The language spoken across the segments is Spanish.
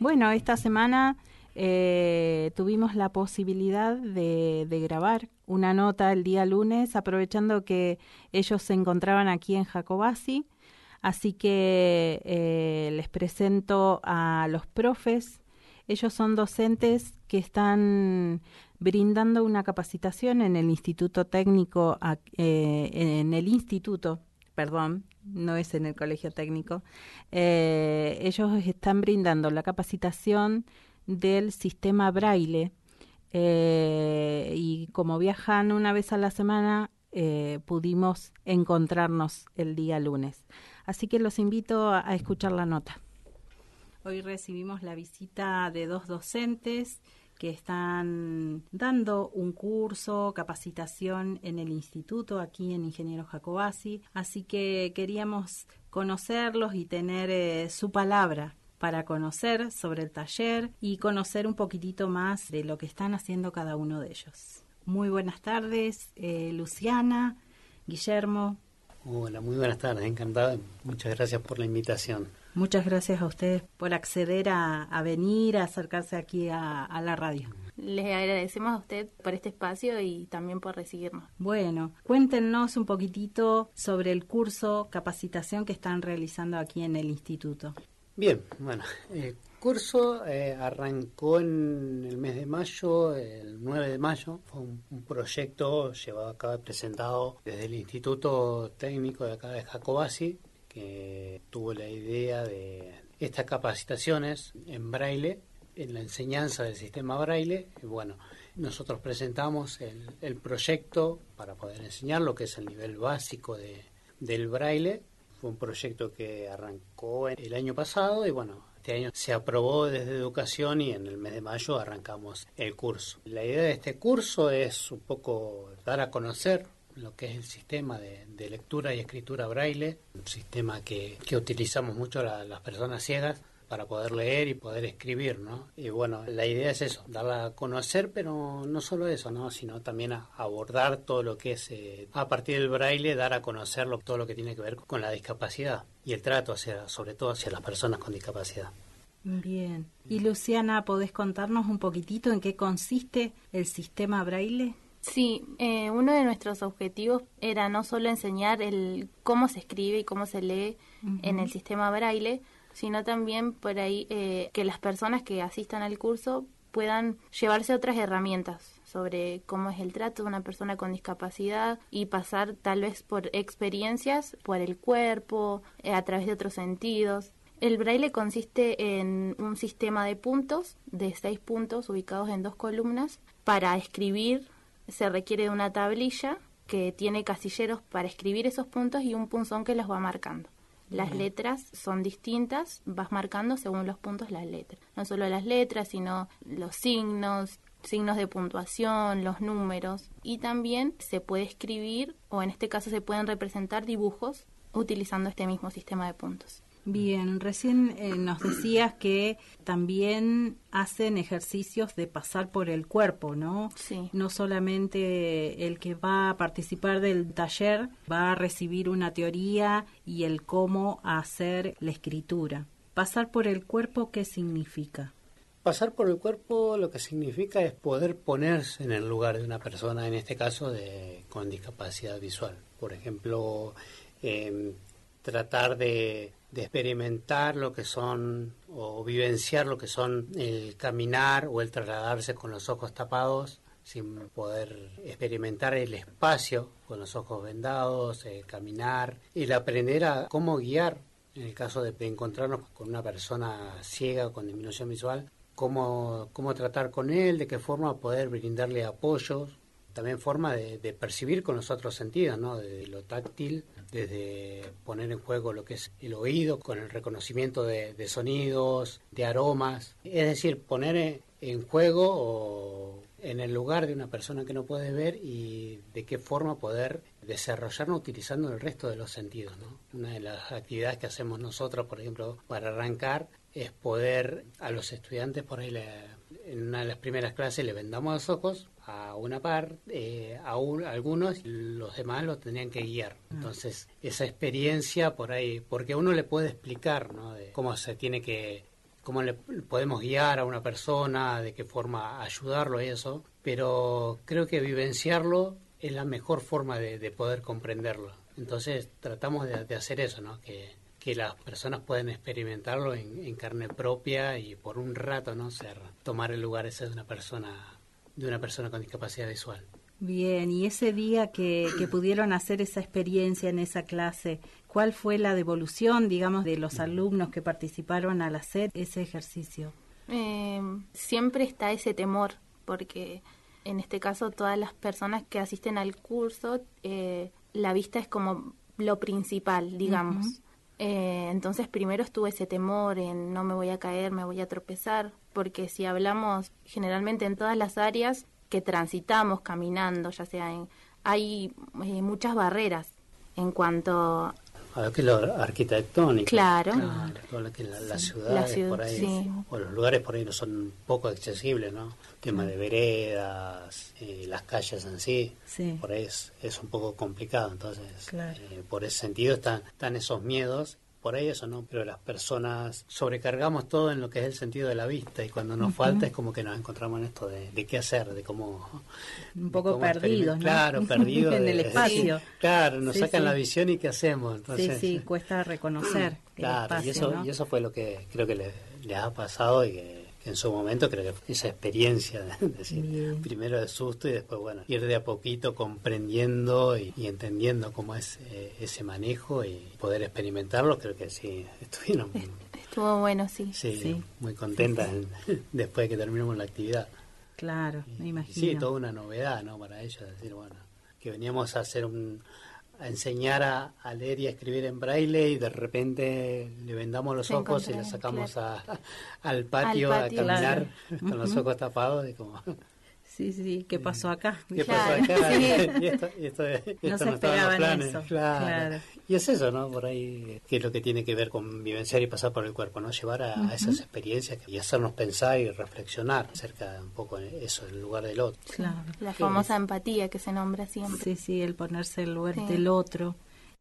Bueno, esta semana tuvimos la posibilidad de grabar una nota el día lunes, aprovechando que ellos se encontraban aquí en Jacobasi. Así que les presento a los profes. Ellos son docentes que están brindando una capacitación en el Instituto Técnico, no es en el Colegio Técnico. Ellos están brindando la capacitación del sistema Braille y como viajan una vez a la semana, pudimos encontrarnos el día lunes. Así que los invito a escuchar la nota. Hoy recibimos la visita de dos docentes que están dando un curso, capacitación en el instituto, aquí en Ingeniero Jacobasi. Así que queríamos conocerlos y tener su palabra para conocer sobre el taller y conocer un poquitito más de lo que están haciendo cada uno de ellos. Muy buenas tardes, Luciana, Guillermo. Hola, muy buenas tardes, encantada. Muchas gracias por la invitación. Muchas gracias a ustedes por acceder a venir, a acercarse aquí a la radio. Les agradecemos a usted por este espacio y también por recibirnos. Bueno, cuéntenos un poquitito sobre el curso capacitación que están realizando aquí en el instituto. Bien, bueno, el curso arrancó en el mes de mayo, el 9 de mayo. Fue un proyecto llevado a cabo y presentado desde el Instituto Técnico de acá de Jacobasi, que tuvo la idea de estas capacitaciones en Braille, en la enseñanza del sistema Braille. Y bueno, nosotros presentamos el proyecto para poder enseñar lo que es el nivel básico del Braille. Fue un proyecto que arrancó el año pasado y bueno, este año se aprobó desde Educación y en el mes de mayo arrancamos el curso. La idea de este curso es un poco dar a conocer lo que es el sistema de lectura y escritura Braille, un sistema que utilizamos mucho las personas ciegas para poder leer y poder escribir, ¿no? Y bueno, la idea es eso, darla a conocer, pero no solo eso, ¿no? Sino también a abordar todo lo que es, a partir del Braille, dar a conocer todo lo que tiene que ver con la discapacidad y el trato sobre todo hacia las personas con discapacidad. Bien. Y Luciana, ¿podés contarnos un poquitito en qué consiste el sistema Braille? Sí, uno de nuestros objetivos era no solo enseñar cómo se escribe y cómo se lee en el sistema Braille, sino también por ahí que las personas que asistan al curso puedan llevarse otras herramientas sobre cómo es el trato de una persona con discapacidad y pasar tal vez por experiencias por el cuerpo, a través de otros sentidos. El Braille consiste en un sistema de puntos, de 6 puntos ubicados en 2 columnas. Para escribir se requiere de una tablilla que tiene casilleros para escribir esos puntos y un punzón que los va marcando. Las letras son distintas, vas marcando según los puntos las letras. No solo las letras, sino los signos de puntuación, los números. Y también se puede escribir, o en este caso se pueden representar dibujos, utilizando este mismo sistema de puntos. Bien, recién nos decías que también hacen ejercicios de pasar por el cuerpo, ¿no? Sí. No solamente el que va a participar del taller va a recibir una teoría y el cómo hacer la escritura. Pasar por el cuerpo, ¿qué significa? Pasar por el cuerpo lo que significa es poder ponerse en el lugar de una persona, en este caso con discapacidad visual. Por ejemplo, tratar de experimentar lo que son o vivenciar lo que son el caminar o el trasladarse con los ojos tapados sin poder experimentar el espacio con los ojos vendados, caminar, el aprender a cómo guiar en el caso de encontrarnos con una persona ciega o con disminución visual, cómo tratar con él, de qué forma poder brindarle apoyos. También forma de percibir con los otros sentidos, ¿no? Desde lo táctil, desde poner en juego lo que es el oído, con el reconocimiento de sonidos, de aromas. Es decir, poner en juego o en el lugar de una persona que no puede ver y de qué forma poder desarrollarnos utilizando el resto de los sentidos, ¿no? Una de las actividades que hacemos nosotros, por ejemplo, para arrancar, es poder a los estudiantes, por ahí en una de las primeras clases le vendamos los ojos a una parte, algunos, los demás lo tenían que guiar. Entonces, esa experiencia por ahí, porque uno le puede explicar, ¿no? De cómo se tiene que cómo le podemos guiar a una persona, de qué forma ayudarlo y eso, pero creo que vivenciarlo es la mejor forma de poder comprenderlo. Entonces tratamos de hacer eso, ¿no? Que las personas puedan experimentarlo en carne propia y por un rato, ¿no? Tomar el lugar ese de una persona con discapacidad visual. Bien, y ese día que pudieron hacer esa experiencia en esa clase, ¿cuál fue la devolución, digamos, de los alumnos que participaron al hacer ese ejercicio? Siempre está ese temor, porque en este caso todas las personas que asisten al curso, la vista es como lo principal, digamos. Uh-huh. Entonces primero estuvo ese temor en no me voy a caer, me voy a tropezar, porque si hablamos generalmente en todas las áreas que transitamos caminando, ya sea hay muchas barreras en cuanto a lo que es lo arquitectónico. Claro. Todo lo que es la ciudad por ahí, sí. O los lugares por ahí no son poco accesibles, ¿no? Tema de veredas, las calles en sí, por ahí es un poco complicado, entonces por ese sentido están esos miedos. Por ahí eso no, pero las personas sobrecargamos todo en lo que es el sentido de la vista y cuando nos falta es como que nos encontramos en esto de qué hacer, de cómo... Un poco perdidos, ¿no? Claro, perdidos. En el espacio. Claro, nos sacan la visión y qué hacemos. Entonces, sí, cuesta reconocer claro, el espacio, y eso fue lo que creo que les ha pasado y que en su momento creo que esa experiencia de decir, primero de susto y después, bueno, ir de a poquito comprendiendo y entendiendo cómo es ese manejo y poder experimentarlo, creo que sí, estuvo bueno, sí. Sí, muy contentas después de que terminamos la actividad. Claro, me imagino. Sí, toda una novedad, ¿no? Para ellos, decir, bueno, que veníamos a hacer a enseñar a leer y a escribir en braille y de repente le vendamos los ojos y le sacamos al patio a caminar con los ojos tapados y como... Sí, ¿qué pasó acá? ¿Qué pasó acá? Y esto no se esperaban eso. Claro. Y es eso, ¿no? Por ahí, que es lo que tiene que ver con vivenciar y pasar por el cuerpo, ¿no? Llevar a esas experiencias y hacernos pensar y reflexionar acerca de un poco eso, el lugar del otro. Claro. La famosa empatía que se nombra siempre. Sí, el ponerse en el lugar del otro.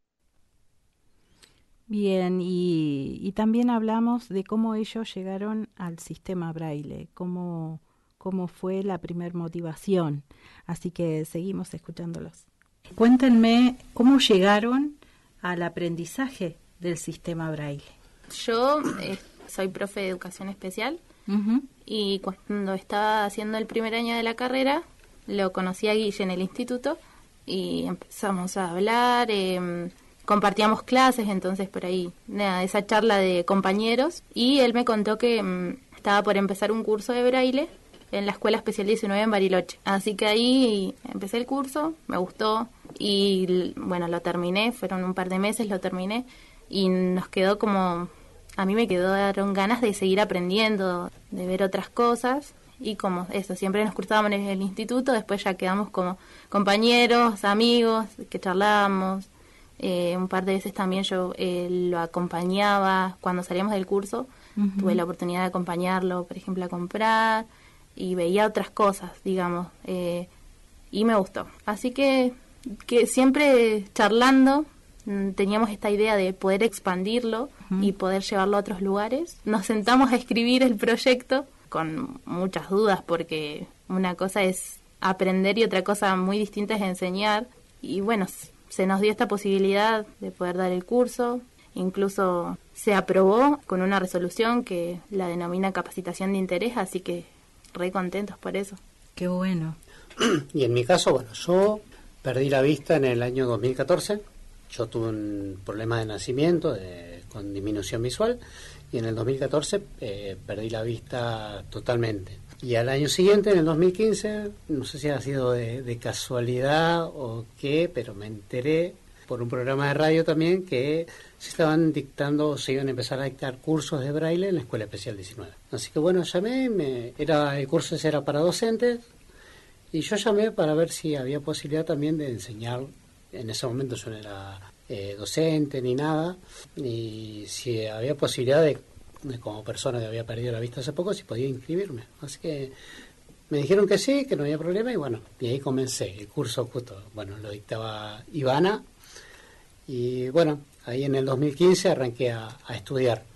Bien, y también hablamos de cómo ellos llegaron al sistema Braille, cómo fue la primer motivación. Así que seguimos escuchándolos. Cuéntenme cómo llegaron al aprendizaje del sistema Braille. Yo soy profe de educación especial y cuando estaba haciendo el primer año de la carrera lo conocí a Guille en el instituto y empezamos a hablar, compartíamos clases, entonces por ahí, esa charla de compañeros, y él me contó que estaba por empezar un curso de Braille en la Escuela Especial 19 en Bariloche. Así que ahí empecé el curso, me gustó y bueno, lo terminé, fueron un par de meses, lo terminé y nos quedó como, a mí me quedaron ganas de seguir aprendiendo, de ver otras cosas y como eso, siempre nos cruzábamos en el instituto, después ya quedamos como compañeros, amigos, que charlábamos. Un par de veces también yo lo acompañaba cuando salíamos del curso, tuve la oportunidad de acompañarlo, por ejemplo, a comprar y veía otras cosas, digamos, y me gustó. Así que siempre charlando teníamos esta idea de poder expandirlo y poder llevarlo a otros lugares. Nos sentamos a escribir el proyecto con muchas dudas porque una cosa es aprender y otra cosa muy distinta es enseñar. Y bueno, se nos dio esta posibilidad de poder dar el curso. Incluso se aprobó con una resolución que la denomina capacitación de interés, así que re contentos por eso. Qué bueno. Y en mi caso, bueno, yo perdí la vista en el año 2014. Yo tuve un problema de nacimiento con disminución visual y en el 2014 perdí la vista totalmente. Y al año siguiente, en el 2015, no sé si ha sido de casualidad o qué, pero me enteré por un programa de radio también que se iban a empezar a dictar cursos de braille en la Escuela Especial 19. Así que bueno, llamé, el curso ese era para docentes, y yo llamé para ver si había posibilidad también de enseñar. En ese momento yo no era docente ni nada, y si había posibilidad de como persona que había perdido la vista hace poco, si podía inscribirme. Así que me dijeron que sí, que no había problema, y bueno, y ahí comencé. El curso justo, bueno, lo dictaba Ivana, y bueno, ahí en el 2015 arranqué a estudiar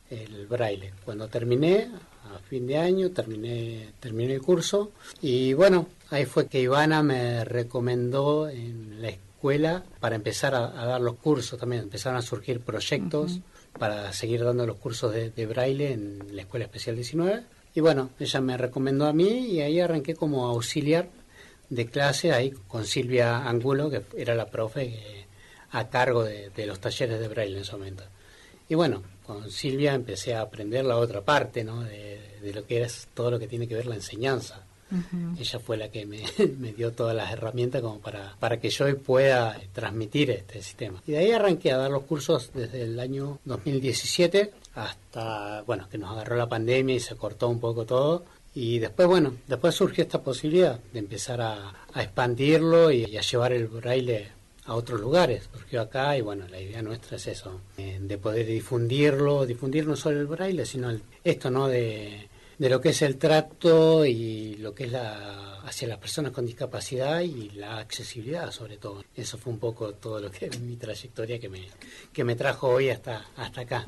el braille. Cuando terminé, a fin de año, terminé el curso y bueno, ahí fue que Ivana me recomendó en la escuela para empezar a dar los cursos también. Empezaron a surgir proyectos para seguir dando los cursos de braille en la Escuela Especial 19 y bueno, ella me recomendó a mí y ahí arranqué como auxiliar de clase ahí con Silvia Angulo, que era la profe a cargo de los talleres de braille en ese momento. Y bueno, con Silvia empecé a aprender la otra parte, ¿no? de lo que es todo lo que tiene que ver la enseñanza. Ella fue la que me dio todas las herramientas como para que yo hoy pueda transmitir este sistema. Y de ahí arranqué a dar los cursos desde el año 2017 hasta, bueno, que nos agarró la pandemia y se cortó un poco todo. Y después, bueno, después surgió esta posibilidad de empezar a expandirlo y a llevar el braille a otros lugares. Surgió acá y bueno, la idea nuestra es eso, de poder difundir no solo el braille, sino esto, ¿no? De lo que es el trato y lo que es hacia las personas con discapacidad y la accesibilidad sobre todo. Eso fue un poco todo lo que es mi trayectoria que me trajo hoy hasta acá.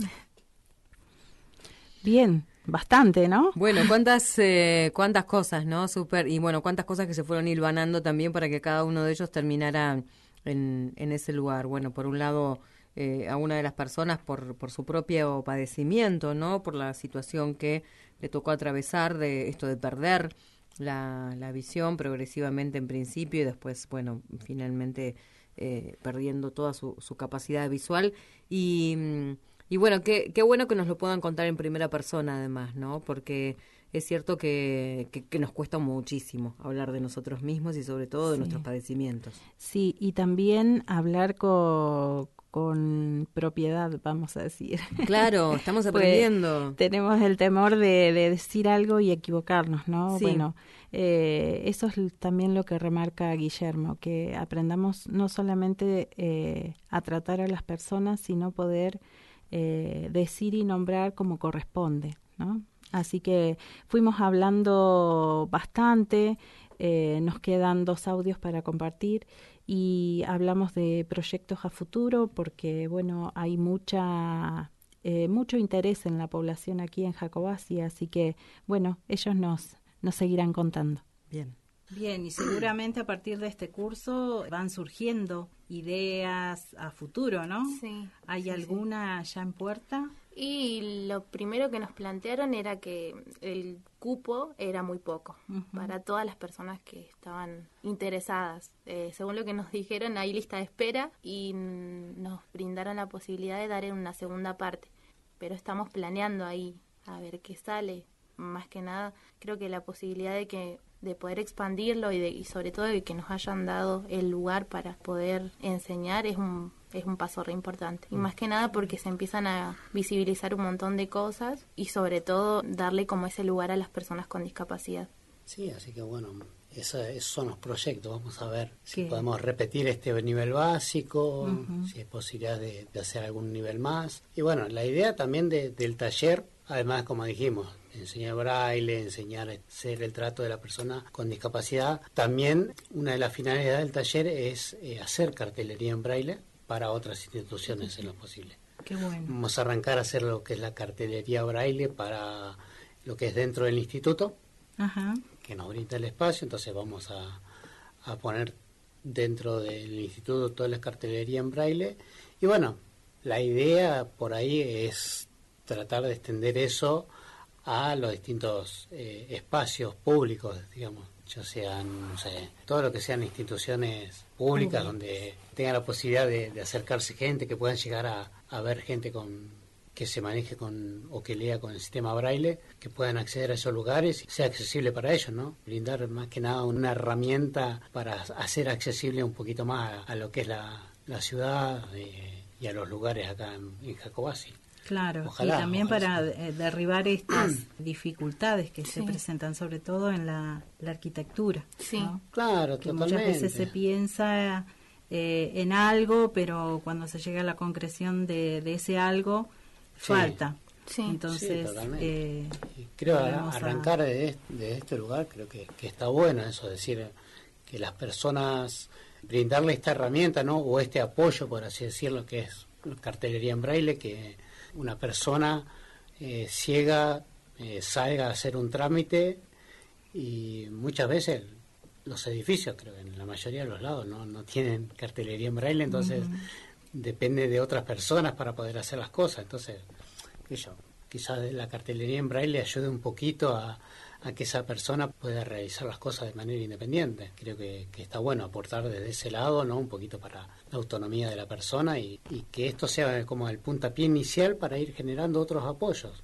Bien, bastante, ¿no? Bueno, cuántas cosas, ¿no? Súper, y bueno, cuántas cosas que se fueron hilvanando también para que cada uno de ellos terminara en ese lugar. Bueno, por un lado, a una de las personas por su propio padecimiento, ¿no? Por la situación que le tocó atravesar de esto de perder la visión progresivamente en principio y después, bueno, finalmente perdiendo toda su capacidad visual y bueno, qué bueno que nos lo puedan contar en primera persona además, ¿no? Porque es cierto que nos cuesta muchísimo hablar de nosotros mismos y sobre todo de nuestros padecimientos. Sí, y también hablar con propiedad, vamos a decir. Claro, estamos aprendiendo. Pues tenemos el temor de decir algo y equivocarnos, ¿no? Sí. Bueno, eso es también lo que remarca Guillermo, que aprendamos no solamente a tratar a las personas, sino poder decir y nombrar como corresponde, ¿no? Así que fuimos hablando bastante, nos quedan 2 audios para compartir y hablamos de proyectos a futuro porque, bueno, hay mucho interés en la población aquí en Jacobasi, así que, bueno, ellos nos seguirán contando. Bien. Bien, y seguramente a partir de este curso van surgiendo ideas a futuro, ¿no? Sí. ¿Hay alguna ya en puerta? Y lo primero que nos plantearon era que el cupo era muy poco para todas las personas que estaban interesadas. Según lo que nos dijeron, hay lista de espera y nos brindaron la posibilidad de dar en una segunda parte. Pero estamos planeando ahí a ver qué sale. Más que nada, creo que la posibilidad de poder expandirlo y sobre todo de que nos hayan dado el lugar para poder enseñar es un paso re importante. Y más que nada porque se empiezan a visibilizar un montón de cosas y sobre todo darle como ese lugar a las personas con discapacidad. Sí, así que bueno, esos son los proyectos. Vamos a ver si podemos repetir este nivel básico, si hay posibilidad de hacer algún nivel más. Y bueno, la idea también del taller, además, como dijimos, enseñar braille, enseñar a hacer el trato de la persona con discapacidad. También una de las finalidades del taller es hacer cartelería en braille para otras instituciones en lo posible. Qué bueno. Vamos a arrancar a hacer lo que es la cartelería braille para lo que es dentro del instituto, que nos brinda el espacio. Entonces vamos a poner dentro del instituto toda la cartelería en braille. Y bueno, la idea por ahí es tratar de extender eso a los distintos espacios públicos, digamos, ya sean, no sé, todo lo que sean instituciones públicas donde tengan la posibilidad de acercarse gente, que puedan llegar a ver gente que se maneje o que lea con el sistema braille, que puedan acceder a esos lugares y sea accesible para ellos, ¿no? Brindar más que nada una herramienta para hacer accesible un poquito más a lo que es la ciudad y a los lugares acá en Jacobasi. Claro, ojalá, y también para derribar estas dificultades que se presentan sobre todo en la arquitectura. Sí, ¿no? Claro, que totalmente. muchas veces se piensa en algo, pero cuando se llega a la concreción de ese algo, falta. Sí. Entonces, creo arrancar de este lugar, creo que está bueno eso, decir que las personas, brindarle esta herramienta, ¿no? O este apoyo, por así decirlo, que es cartelería en braille, que una persona ciega salga a hacer un trámite, y muchas veces los edificios, creo que en la mayoría de los lados, no tienen cartelería en braille, entonces depende de otras personas para poder hacer las cosas. Entonces, quizás la cartelería en braille ayude un poquito a que esa persona pueda realizar las cosas de manera independiente. Creo que está bueno aportar desde ese lado, ¿no? Un poquito para la autonomía de la persona, y que esto sea como el puntapié inicial para ir generando otros apoyos.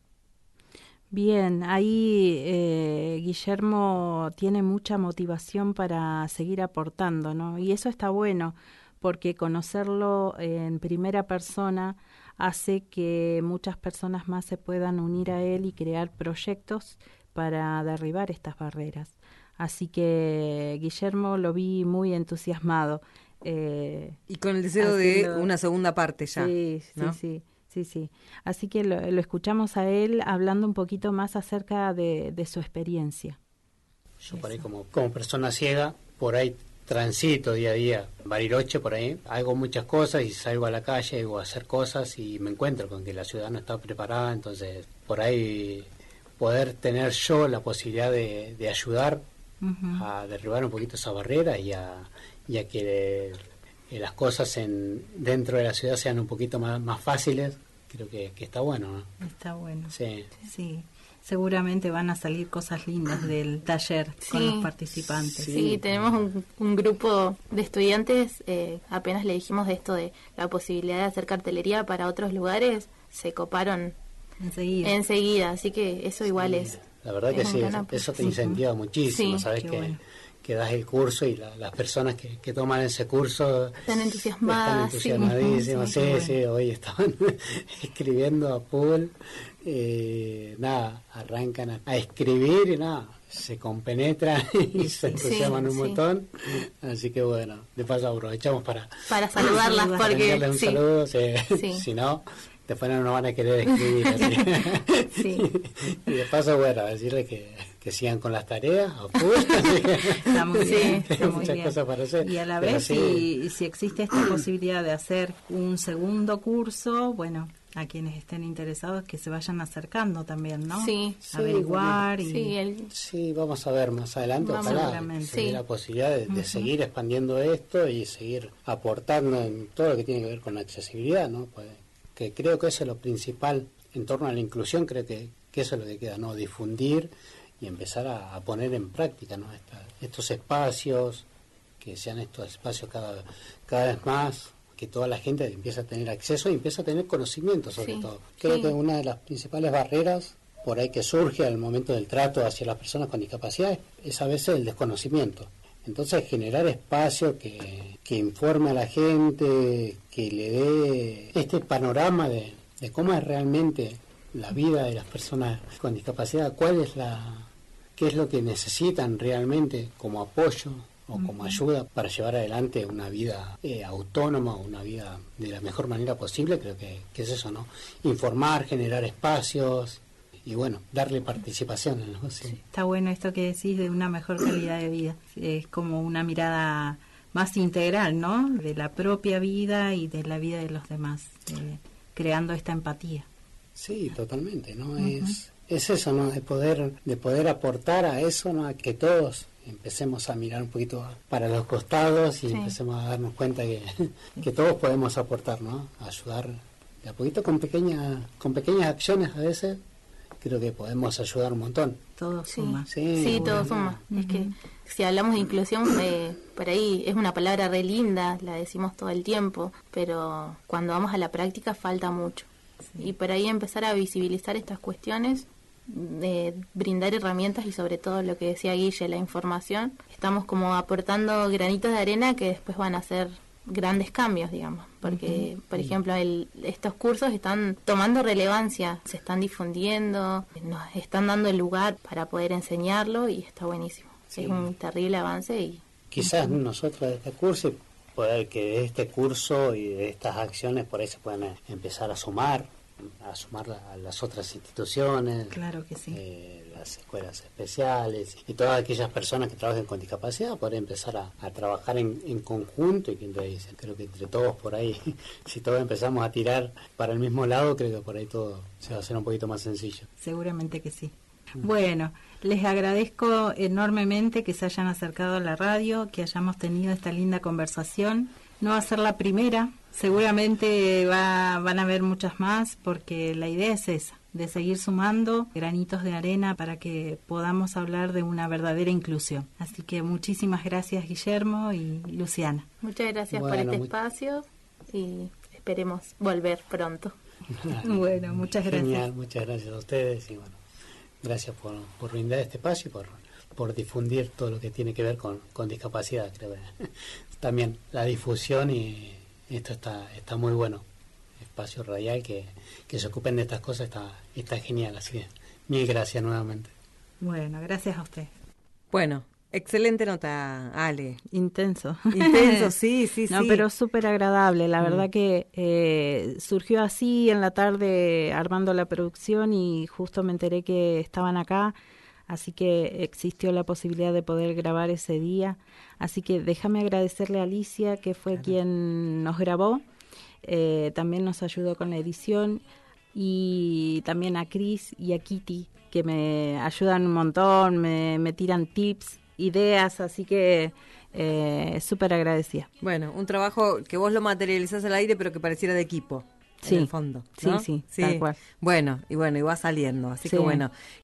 Bien, ahí Guillermo tiene mucha motivación para seguir aportando, ¿no? Y eso está bueno, porque conocerlo en primera persona hace que muchas personas más se puedan unir a él y crear proyectos para derribar estas barreras. Así que Guillermo lo vi muy entusiasmado. Y con el deseo de una segunda parte ya. Sí, ¿no? sí. Así que lo escuchamos a él hablando un poquito más acerca de su experiencia. Yo por ahí como persona ciega, por ahí transito día a día, Bariloche por ahí, hago muchas cosas y salgo a la calle, hago a hacer cosas y me encuentro con que la ciudad no está preparada, entonces por ahí poder tener yo la posibilidad de ayudar a derribar un poquito esa barrera y a que las cosas dentro de la ciudad sean un poquito más fáciles, creo que está bueno, ¿no? Está bueno. Sí. Seguramente van a salir cosas lindas del taller con los participantes. Sí, tenemos un grupo de estudiantes, apenas le dijimos de esto de la posibilidad de hacer cartelería para otros lugares, se coparon enseguida, así que eso igual es. La verdad que sí, eso te incentiva muchísimo, sabes que das el curso y las personas que toman ese curso están entusiasmadas. Están entusiasmadísimas, sí, hoy estaban escribiendo a full, arrancan a escribir y se compenetran y se entusiasman un montón, así que bueno, de paso aprovechamos para saludarlas, porque darles un saludo, si no después no nos van a querer escribir así. Y de paso, bueno, decirle que sigan con las tareas está muy bien, hay muchas cosas para hacer, y a la vez si existe esta posibilidad de hacer un segundo curso, bueno, a quienes estén interesados que se vayan acercando también, ¿no? Averiguar sí, vamos a ver más adelante, ojalá la posibilidad de seguir expandiendo esto y seguir aportando en todo lo que tiene que ver con la accesibilidad, ¿no? Pues, que creo que eso es lo principal en torno a la inclusión, creo que eso es lo que queda, ¿no? Difundir y empezar a poner en práctica, ¿no? Estos espacios, que sean estos espacios cada vez más, que toda la gente empiece a tener acceso y empiece a tener conocimiento sobre todo. Creo que una de las principales barreras por ahí que surge al momento del trato hacia las personas con discapacidad es a veces el desconocimiento. Entonces generar espacio que informe a la gente, que le dé este panorama de cómo es realmente la vida de las personas con discapacidad, qué es lo que necesitan realmente como apoyo o como ayuda para llevar adelante una vida autónoma, una vida de la mejor manera posible. Creo que es eso, ¿no? Informar, generar espacios y bueno, darle participación, ¿no? Sí. Está bueno esto que decís de una mejor calidad de vida. Es como una mirada más integral, ¿no? De la propia vida y de la vida de los demás, creando esta empatía. Sí, totalmente, ¿no? Es eso, ¿no? De poder aportar a eso, ¿no? A que todos empecemos a mirar un poquito para los costados y empecemos a darnos cuenta que todos podemos aportar, ¿no? A ayudar de a poquito con pequeñas acciones a veces. Creo que podemos ayudar un montón. Todo suma. Sí, todo suma. Es que si hablamos de inclusión, por ahí es una palabra re linda, la decimos todo el tiempo, pero cuando vamos a la práctica falta mucho. Y por ahí empezar a visibilizar estas cuestiones, brindar herramientas y sobre todo lo que decía Guille, la información. Estamos como aportando granitos de arena que después van a ser grandes cambios, digamos, porque por ejemplo estos cursos están tomando relevancia, se están difundiendo, nos están dando el lugar para poder enseñarlo y está buenísimo. Es un terrible avance y quizás nosotros de este curso, poder que de este curso y de estas acciones por ahí se puedan empezar a sumar a sumar a las otras instituciones, Claro que sí. las escuelas especiales y todas aquellas personas que trabajen con discapacidad, poder empezar a trabajar en conjunto, y que entonces, creo que entre todos por ahí, si todos empezamos a tirar para el mismo lado, creo que por ahí todo se va a hacer un poquito más sencillo. Seguramente que sí. Bueno, les agradezco enormemente que se hayan acercado a la radio, que hayamos tenido esta linda conversación. No va a ser la primera, seguramente van a haber muchas más, porque la idea es esa, de seguir sumando granitos de arena para que podamos hablar de una verdadera inclusión. Así que muchísimas gracias, Guillermo y Luciana. Muchas gracias por Bueno, este espacio y esperemos volver pronto. Bueno, muchas gracias. Genial, muchas gracias a ustedes y bueno, gracias por brindar este espacio y por difundir todo lo que tiene que ver con discapacidad. Creo que también la difusión, y esto está muy bueno. Espacio radial que se ocupen de estas cosas está genial, así que mil gracias nuevamente. Bueno, gracias a usted. Bueno, excelente nota, Ale. Intenso. Intenso, sí. No, pero súper agradable. La verdad que surgió así en la tarde armando la producción y justo me enteré que estaban acá, así que existió la posibilidad de poder grabar ese día. Así que déjame agradecerle a Alicia, que fue quien nos grabó. También nos ayudó con la edición, y también a Cris y a Kitty, que me ayudan un montón, me tiran tips, ideas, así que súper agradecida. Bueno, un trabajo que vos lo materializás al aire, pero que pareciera de equipo. Sí, en el fondo, ¿no? sí, tal cual. Bueno, y va saliendo, así Sí. que bueno,